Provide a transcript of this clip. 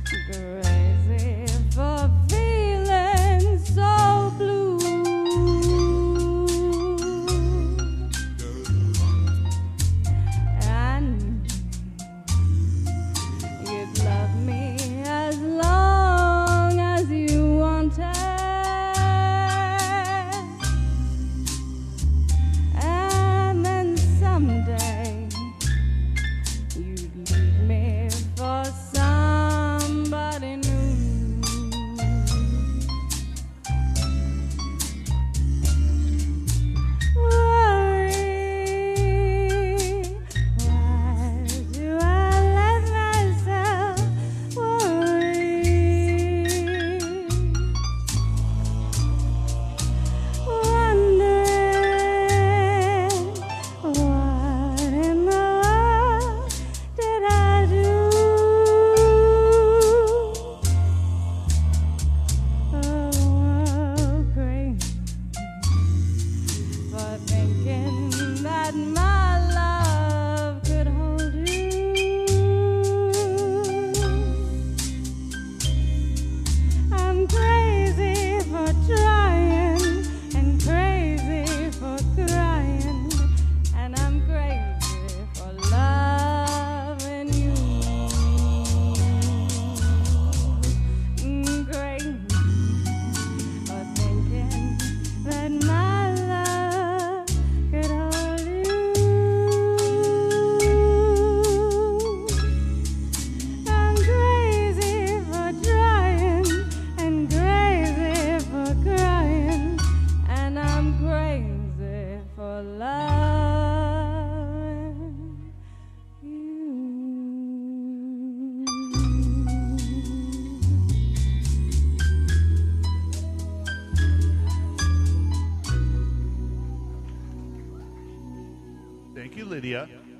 Crazy for feeling so blue. And you'd love me as long as you wanted. And then someday you'd leave me for somebody new. Worry, why do I let myself worry? Wondering what in the world did I do? Oh, crazy for thinking that my love could hold you. I'm crazy for trying and crazy for crying, and I'm crazy for loving you. Crazy for thinking that my love could hold you. I'm crazy for trying and crazy for crying, and I'm crazy for loving you. Thank you, Lydia.